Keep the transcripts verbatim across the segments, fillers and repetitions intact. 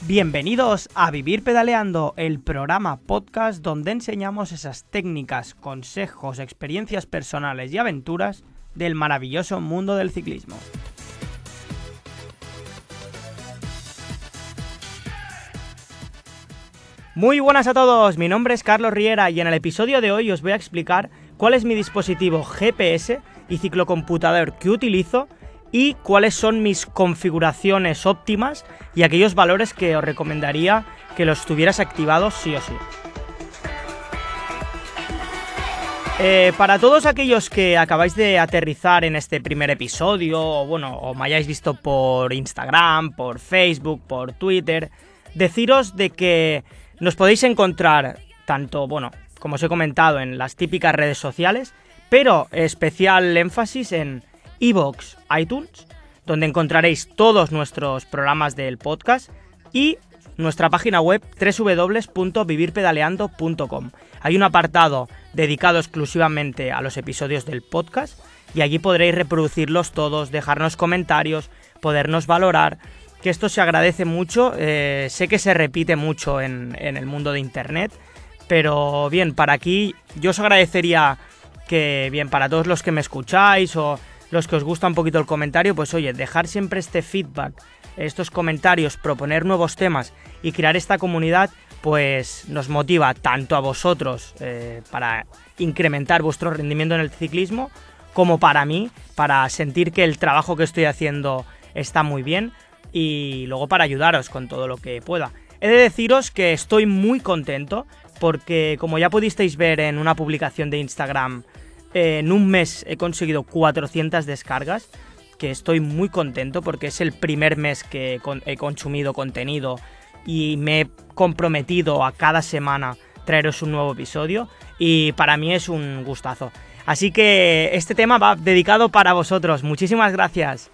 Bienvenidos a Vivir Pedaleando, el programa podcast donde enseñamos esas técnicas, consejos, experiencias personales y aventuras del maravilloso mundo del ciclismo. Muy buenas a todos, mi nombre es Carlos Riera y en el episodio de hoy os voy a explicar cuál es mi dispositivo G P S y ciclocomputador que utilizo y cuáles son mis configuraciones óptimas y aquellos valores que os recomendaría que los tuvieras activados sí o sí. Eh, para todos aquellos que acabáis de aterrizar en este primer episodio, o bueno, o me hayáis visto por Instagram, por Facebook, por Twitter, deciros de que nos podéis encontrar tanto, bueno, como os he comentado, en las típicas redes sociales, pero especial énfasis en iVoox, iTunes, donde encontraréis todos nuestros programas del podcast y nuestra página web doble u doble u doble u punto vivir pedaleando punto com. Hay un apartado dedicado exclusivamente a los episodios del podcast y allí podréis reproducirlos todos, dejarnos comentarios, podernos valorar, que esto se agradece mucho. Eh, sé que se repite mucho en, en el mundo de internet, pero bien, para aquí yo os agradecería que, bien, para todos los que me escucháis o los que os gusta un poquito el comentario, pues oye, dejar siempre este feedback, estos comentarios, proponer nuevos temas y crear esta comunidad, pues nos motiva tanto a vosotros eh, para incrementar vuestro rendimiento en el ciclismo, como para mí, para sentir que el trabajo que estoy haciendo está muy bien y luego para ayudaros con todo lo que pueda. He de deciros que estoy muy contento porque, como ya pudisteis ver en una publicación de Instagram, en un mes he conseguido cuatrocientas descargas, que estoy muy contento porque es el primer mes que he consumido contenido y me he comprometido a cada semana traeros un nuevo episodio y para mí es un gustazo. Así que este tema va dedicado para vosotros. Muchísimas gracias.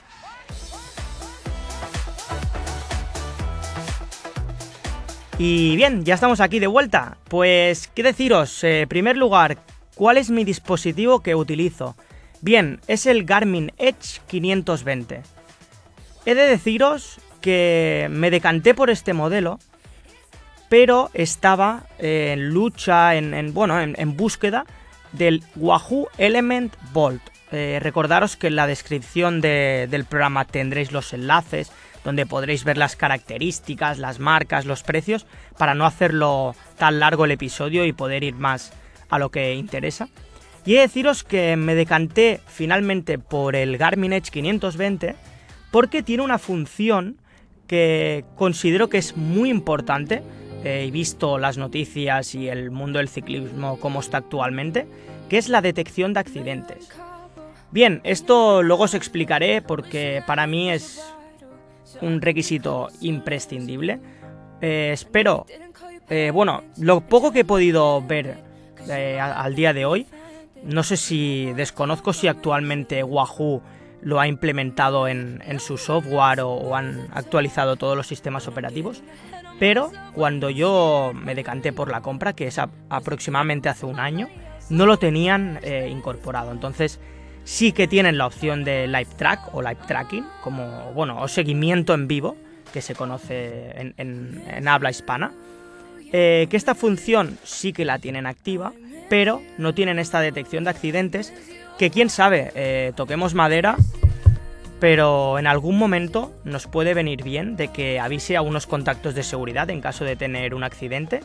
Y bien, ya estamos aquí de vuelta. Pues, ¿qué deciros? En eh, primer lugar, ¿cuál es mi dispositivo que utilizo? Bien, es el Garmin Edge quinientos veinte. He de deciros que me decanté por este modelo, pero estaba en lucha, en, en bueno, en, en búsqueda del Wahoo Element Bolt. Eh, recordaros que en la descripción de, del programa tendréis los enlaces donde podréis ver las características, las marcas, los precios, para no hacerlo tan largo el episodio y poder ir más a lo que interesa. Y he de deciros que me decanté finalmente por el Garmin Edge quinientos veinte porque tiene una función que considero que es muy importante. He visto las noticias y el mundo del ciclismo como está actualmente, que es la detección de accidentes. Bien, esto luego os explicaré porque para mí es un requisito imprescindible. Eh, espero, eh, bueno, lo poco que he podido ver eh, al día de hoy, no sé si, desconozco si actualmente Wahoo lo ha implementado en, en su software o, o han actualizado todos los sistemas operativos, pero cuando yo me decanté por la compra, que es a, aproximadamente hace un año, no lo tenían eh, incorporado. Entonces sí que tienen la opción de live track o live tracking, como, bueno, o seguimiento en vivo, que se conoce en, en, en habla hispana, eh, que esta función sí que la tienen activa, pero no tienen esta detección de accidentes, que quién sabe, eh, toquemos madera, pero en algún momento nos puede venir bien de que avise a unos contactos de seguridad en caso de tener un accidente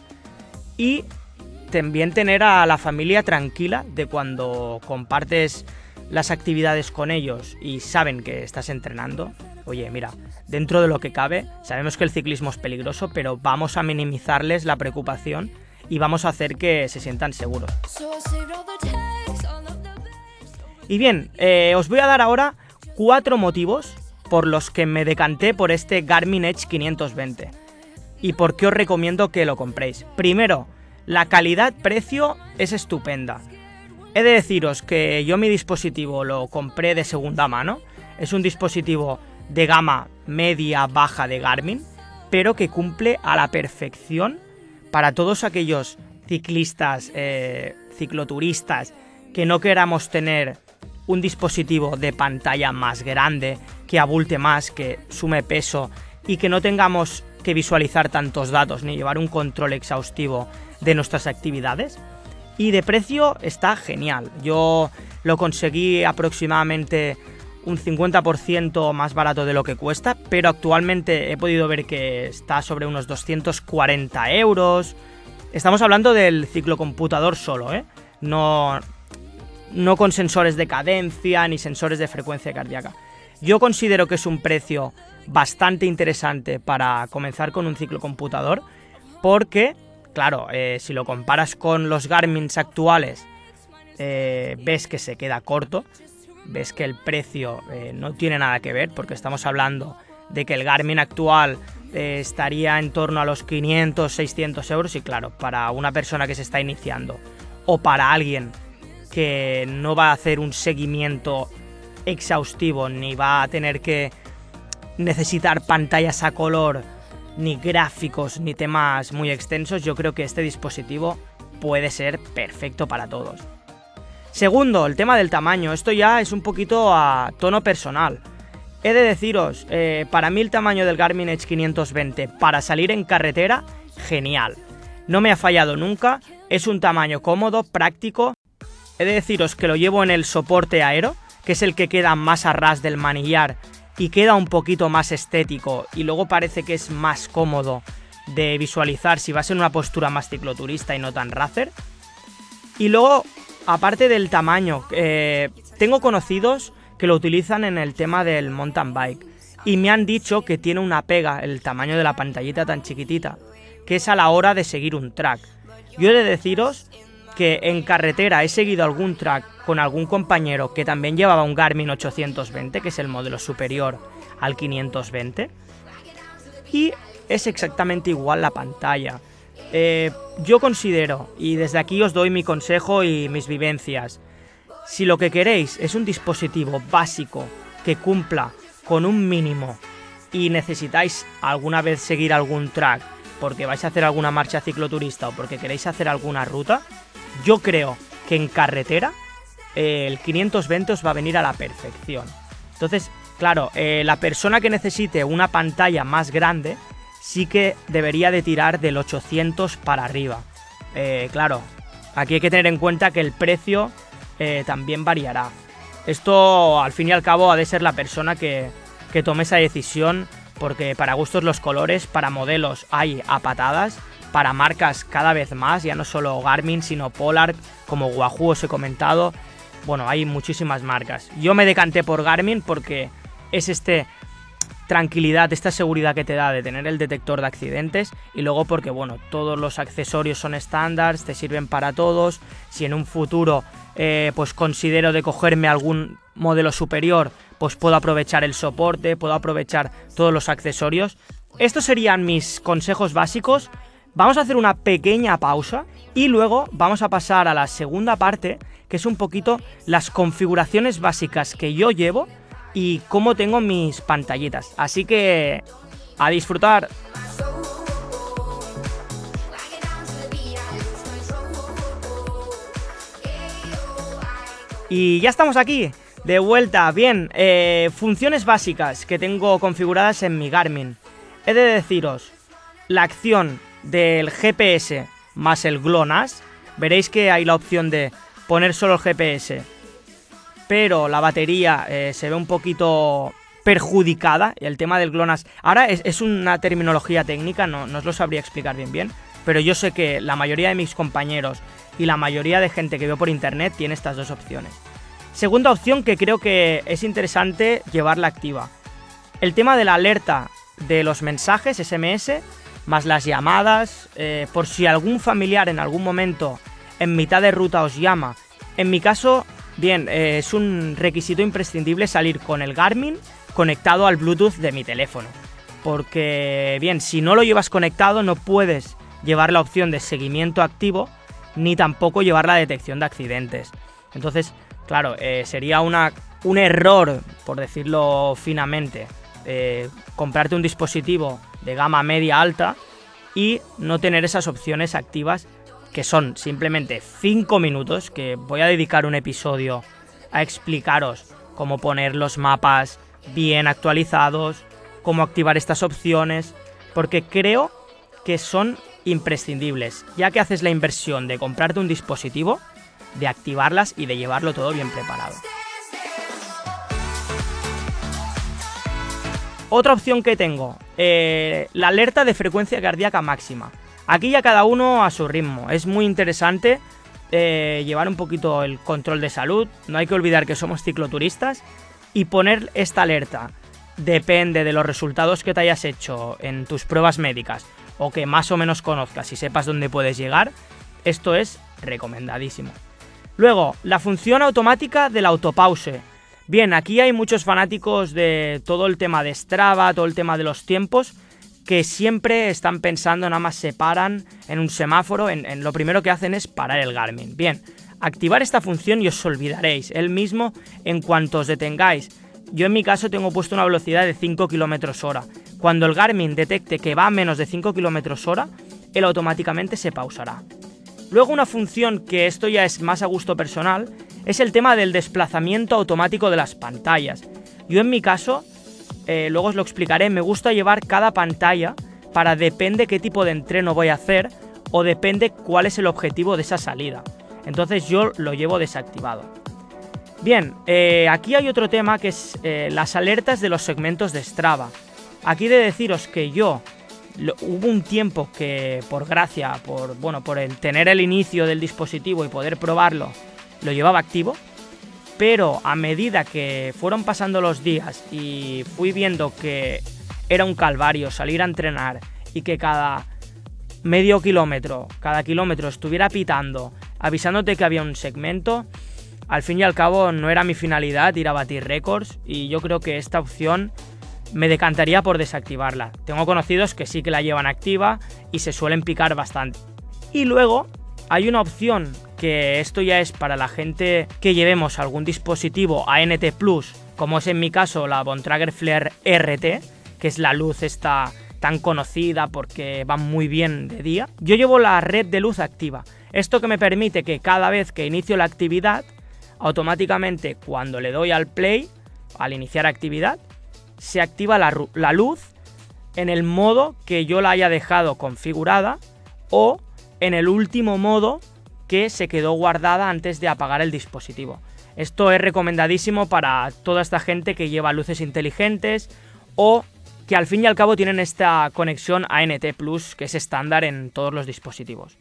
y también tener a la familia tranquila de cuando compartes las actividades con ellos y saben que estás entrenando. Oye, mira, dentro de lo que cabe, sabemos que el ciclismo es peligroso, pero vamos a minimizarles la preocupación y vamos a hacer que se sientan seguros. Y bien, eh, os voy a dar ahora cuatro motivos por los que me decanté por este Garmin Edge quinientos veinte y por qué os recomiendo que lo compréis. Primero, la calidad-precio es estupenda. He de deciros que yo mi dispositivo lo compré de segunda mano. Es un dispositivo de gama media-baja de Garmin, pero que cumple a la perfección para todos aquellos ciclistas, eh, cicloturistas, que no queramos tener un dispositivo de pantalla más grande, que abulte más, que sume peso y que no tengamos que visualizar tantos datos ni llevar un control exhaustivo de nuestras actividades. Y de precio está genial. Yo lo conseguí aproximadamente un cincuenta por ciento más barato de lo que cuesta, pero actualmente he podido ver que está sobre unos doscientos cuarenta euros. Estamos hablando del ciclocomputador solo, ¿eh? No, no con sensores de cadencia ni sensores de frecuencia cardíaca. Yo considero que es un precio bastante interesante para comenzar con un ciclocomputador porque, claro, eh, si lo comparas con los Garmins actuales, eh, ves que se queda corto, ves que el precio eh, no tiene nada que ver, porque estamos hablando de que el Garmin actual eh, estaría en torno a los quinientos, seiscientos euros, y claro, para una persona que se está iniciando o para alguien que no va a hacer un seguimiento exhaustivo, ni va a tener que necesitar pantallas a color, ni gráficos, ni temas muy extensos, yo creo que este dispositivo puede ser perfecto para todos. Segundo, el tema del tamaño. Esto ya es un poquito a tono personal. He de deciros, eh, para mí el tamaño del Garmin Edge quinientos veinte para salir en carretera, genial. No me ha fallado nunca, es un tamaño cómodo, práctico. He de deciros que lo llevo en el soporte aero, que es el que queda más a ras del manillar y queda un poquito más estético, y luego parece que es más cómodo de visualizar si vas en una postura más cicloturista y no tan racer. Y luego, aparte del tamaño, eh, tengo conocidos que lo utilizan en el tema del mountain bike y me han dicho que tiene una pega el tamaño de la pantallita tan chiquitita, que es a la hora de seguir un track. Yo he de deciros que en carretera he seguido algún track con algún compañero que también llevaba un Garmin ochocientos veinte, que es el modelo superior al quinientos veinte, y es exactamente igual la pantalla. Eh, yo considero, y desde aquí os doy mi consejo y mis vivencias, si lo que queréis es un dispositivo básico que cumpla con un mínimo y necesitáis alguna vez seguir algún track porque vais a hacer alguna marcha cicloturista o porque queréis hacer alguna ruta, yo creo que en carretera eh, el quinientos veinte os va a venir a la perfección. Entonces, claro, eh, la persona que necesite una pantalla más grande sí que debería de tirar del ochocientos para arriba. Eh, claro, aquí hay que tener en cuenta que el precio eh, también variará. Esto, al fin y al cabo, ha de ser la persona que, que tome esa decisión, porque para gustos los colores, para modelos hay a patadas, para marcas cada vez más, ya no solo Garmin, sino Polar, como Wahoo os he comentado. Bueno, hay muchísimas marcas. Yo me decanté por Garmin porque es este tranquilidad, esta seguridad que te da de tener el detector de accidentes, y luego porque, bueno, todos los accesorios son estándar, te sirven para todos. Si en un futuro eh, pues considero de cogerme algún modelo superior, pues puedo aprovechar el soporte, puedo aprovechar todos los accesorios. Estos serían mis consejos básicos. Vamos a hacer una pequeña pausa y luego vamos a pasar a la segunda parte, que es un poquito las configuraciones básicas que yo llevo y cómo tengo mis pantallitas. Así que a disfrutar. Y ya estamos aquí, de vuelta. Bien, eh, funciones básicas que tengo configuradas en mi Garmin. He de deciros, la acción del G P S más el GLONASS, veréis que hay la opción de poner solo el G P S, pero la batería eh, se ve un poquito perjudicada. El tema del GLONASS, ahora es, es una terminología técnica, no, no os lo sabría explicar bien bien, pero yo sé que la mayoría de mis compañeros y la mayoría de gente que veo por internet tiene estas dos opciones. Segunda opción que creo que es interesante llevarla activa, el tema de la alerta de los mensajes S M S más las llamadas, eh, por si algún familiar en algún momento en mitad de ruta os llama. En mi caso, bien, eh, es un requisito imprescindible salir con el Garmin conectado al Bluetooth de mi teléfono, porque bien, si no lo llevas conectado no puedes llevar la opción de seguimiento activo ni tampoco llevar la detección de accidentes. Entonces, claro, eh, sería una, un error, por decirlo finamente, eh, comprarte un dispositivo de gama media alta y no tener esas opciones activas, que son simplemente cinco minutos, que voy a dedicar un episodio a explicaros cómo poner los mapas bien actualizados, cómo activar estas opciones. porque creo que son imprescindibles, ya que haces la inversión de comprarte un dispositivo, de activarlas y de llevarlo todo bien preparado. Otra opción que tengo, eh, la alerta de frecuencia cardíaca máxima. Aquí ya cada uno a su ritmo. Es muy interesante eh, llevar un poquito el control de salud. No hay que olvidar que somos cicloturistas y poner esta alerta. Depende de los resultados que te hayas hecho en tus pruebas médicas o que más o menos conozcas y sepas dónde puedes llegar. Esto es recomendadísimo. Luego, la función automática del autopause. Bien, aquí hay muchos fanáticos de todo el tema de Strava, todo el tema de los tiempos, que siempre están pensando, nada más se paran en un semáforo, en, en lo primero que hacen es parar el Garmin. Bien, activar esta función y os olvidaréis, él mismo en cuanto os detengáis. Yo en mi caso tengo puesto una velocidad de cinco kilómetros hora. Cuando el Garmin detecte que va a menos de cinco kilómetros hora, él automáticamente se pausará. Luego una función que esto ya es más a gusto personal, es el tema del desplazamiento automático de las pantallas. Yo en mi caso, eh, luego os lo explicaré, me gusta llevar cada pantalla para depende qué tipo de entreno voy a hacer o depende cuál es el objetivo de esa salida. Entonces yo lo llevo desactivado. Bien, eh, aquí hay otro tema que es eh, las alertas de los segmentos de Strava. Aquí he de deciros que yo... Lo, hubo un tiempo que por gracia, por bueno, por el tener el inicio del dispositivo y poder probarlo, lo llevaba activo, pero a medida que fueron pasando los días y fui viendo que era un calvario salir a entrenar y que cada medio kilómetro, cada kilómetro estuviera pitando, avisándote que había un segmento, al fin y al cabo no era mi finalidad ir a batir récords y yo creo que esta opción me decantaría por desactivarla. Tengo conocidos que sí que la llevan activa y se suelen picar bastante. Y luego hay una opción que esto ya es para la gente que llevemos algún dispositivo A N T plus, como es en mi caso la Bontrager Flare R T, que es la luz esta tan conocida porque va muy bien de día. Yo llevo la red de luz activa. Esto que me permite que cada vez que inicio la actividad, automáticamente cuando le doy al play, al iniciar actividad, se activa la, la luz en el modo que yo la haya dejado configurada o en el último modo que se quedó guardada antes de apagar el dispositivo. Esto es recomendadísimo para toda esta gente que lleva luces inteligentes o que al fin y al cabo tienen esta conexión A N T plus, que es estándar en todos los dispositivos.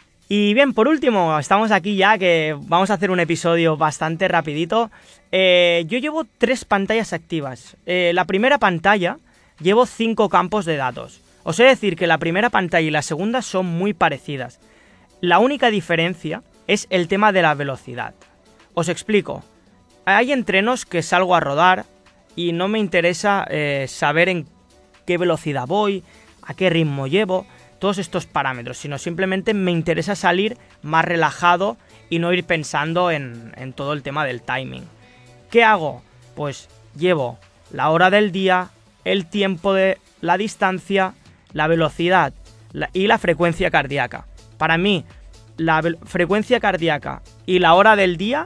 Y bien, por último, estamos aquí ya, que vamos a hacer un episodio bastante rapidito. Eh, yo llevo tres pantallas activas. Eh, la primera pantalla llevo cinco campos de datos. Os he de decir que la primera pantalla y la segunda son muy parecidas. La única diferencia es el tema de la velocidad. Os explico. Hay entrenos que salgo a rodar y no me interesa eh, saber en qué velocidad voy, a qué ritmo llevo, todos estos parámetros, sino simplemente me interesa salir más relajado y no ir pensando en, en todo el tema del timing. ¿Qué hago? Pues llevo la hora del día, el tiempo de la distancia, la velocidad la, y la frecuencia cardíaca. Para mí, la frecuencia cardíaca y la hora del día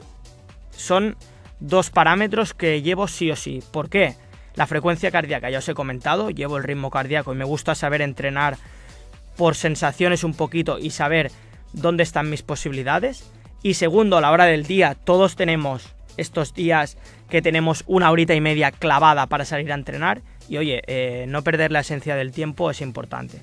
son dos parámetros que llevo sí o sí. ¿Por qué? La frecuencia cardíaca, ya os he comentado, llevo el ritmo cardíaco y me gusta saber entrenar por sensaciones un poquito y saber dónde están mis posibilidades. Y segundo, a la hora del día, todos tenemos estos días que tenemos una horita y media clavada para salir a entrenar y oye, eh, no perder la esencia del tiempo es importante.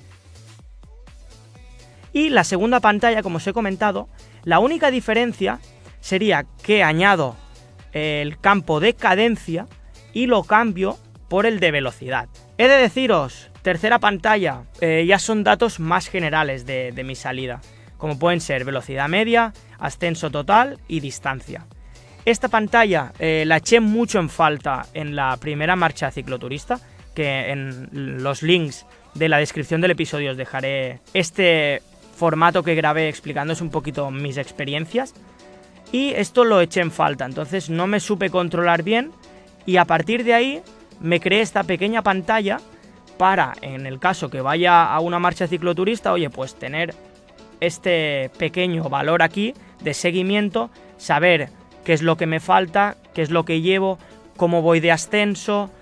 Y la segunda pantalla, como os he comentado, la única diferencia sería que añado el campo de cadencia y lo cambio por el de velocidad. He de deciros, tercera pantalla, eh, ya son datos más generales de, de mi salida, como pueden ser velocidad media, ascenso total y distancia. Esta pantalla eh, la eché mucho en falta en la primera marcha cicloturista, que en los links de la descripción del episodio os dejaré este formato que grabé explicándoos un poquito mis experiencias. Y esto lo eché en falta, entonces no me supe controlar bien y a partir de ahí me creé esta pequeña pantalla para, en el caso que vaya a una marcha cicloturista, oye, pues tener este pequeño valor aquí de seguimiento, saber qué es lo que me falta, qué es lo que llevo, cómo voy de ascenso,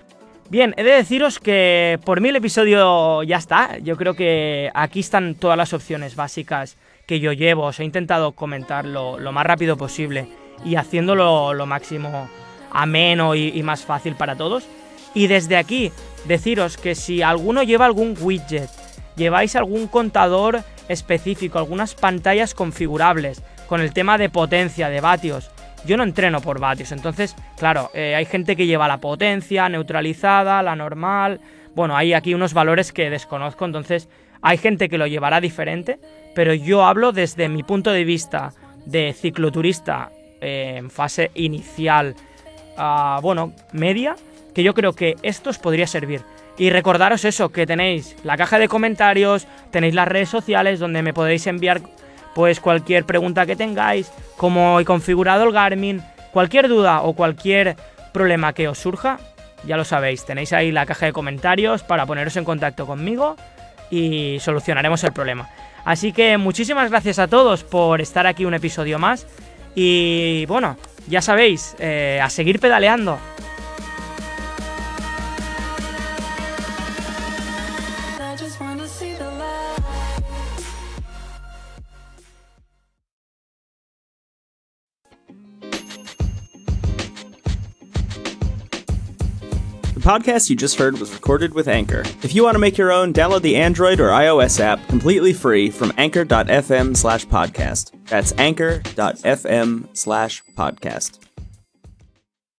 Bien, he de deciros que por mí el episodio ya está. Yo creo que aquí están todas las opciones básicas que yo llevo. Os he intentado comentarlo lo más rápido posible y haciéndolo lo máximo ameno y, y más fácil para todos. Y desde aquí, deciros que si alguno lleva algún widget, lleváis algún contador específico, algunas pantallas configurables con el tema de potencia, de vatios. Yo no entreno por vatios, entonces, claro, eh, hay gente que lleva la potencia neutralizada, la normal. Bueno, hay aquí unos valores que desconozco, entonces hay gente que lo llevará diferente, pero yo hablo desde mi punto de vista de cicloturista eh, en fase inicial, uh, bueno, media, que yo creo que esto os podría servir. Y recordaros eso, que tenéis la caja de comentarios, tenéis las redes sociales donde me podéis enviar pues cualquier pregunta que tengáis, cómo he configurado el Garmin, cualquier duda o cualquier problema que os surja, ya lo sabéis, tenéis ahí la caja de comentarios para poneros en contacto conmigo y solucionaremos el problema. Así que muchísimas gracias a todos por estar aquí un episodio más y bueno, ya sabéis, eh, a seguir pedaleando. The podcast you just heard was recorded with Anchor. If you want to make your own, download the Android or iOS app completely free from anchor.fm slash podcast. That's anchor.fm slash podcast.